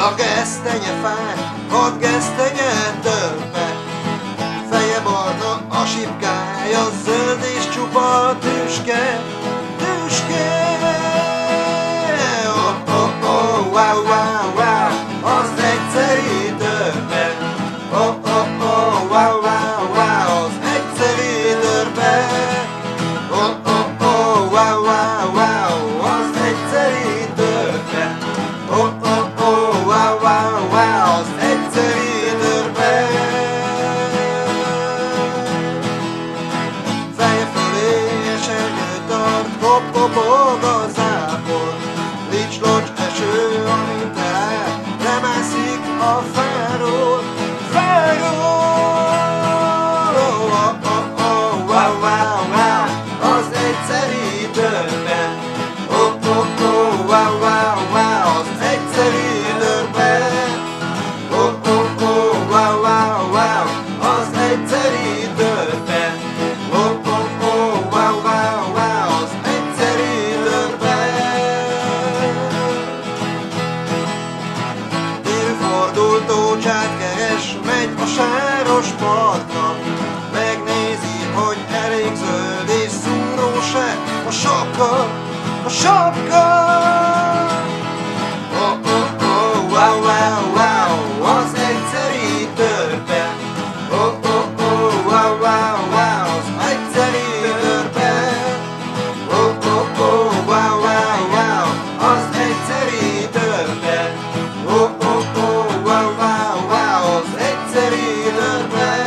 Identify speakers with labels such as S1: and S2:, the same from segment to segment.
S1: a gesztenyefák, 6 gesztenye törpe. Feje barna, a sipkája zöld és csupa a tüske, tüske. Oh, oh, oh, wow, wow, wow, az egyszeri törpe. Oh, oh, oh, wow, wow, wow, az egyszeri törpe. Oh, oh, oh, wow, wow, wow, az egyszeri törpe. Oh, oh, oh, wow, wow, wow, az egyszeri törpe. Feje fölé esernyő tart, hopp-hoppog a zápor. Lics-locs eső, amint elál, lemászik a fáról, fáról. Oh, oh, oh, wow, wow, wow, az egyszeri törpe. Oh, oh, oh, wow, wow, wow, az egyszeri törpe. Oh, oh, oh, wow, wow, wow, az egyszeri törpe. Oh, oh, oh, wow, wow, wow, az egyszeri törpe. Fordul, tócsát keres, megy a sáros partra. Megnézi, hogy elég zöld és szúrós-e a sapka, a sapka. Oh, oh, oh, wow, wow, wow, az egyszeri törpe. Oh, oh, oh, wow, wow, wow, az egyszeri törpe. Oh, oh, oh, wow, wow, wow, az egyszeri törpe. Oh, oh, oh, wow, wow, wow, az egyszeri törpe.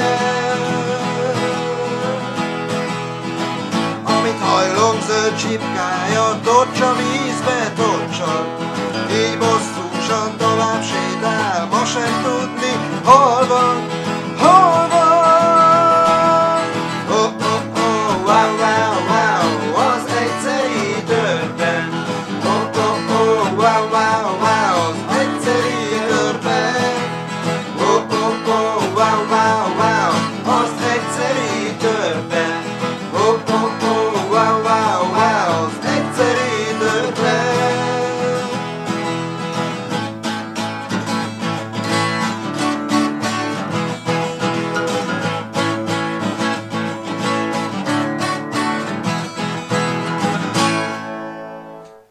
S1: Amit hajlom, zöld csipkája, tocsa vízbe tocsa. Így bosszúsan tovább sétál, ma sem tud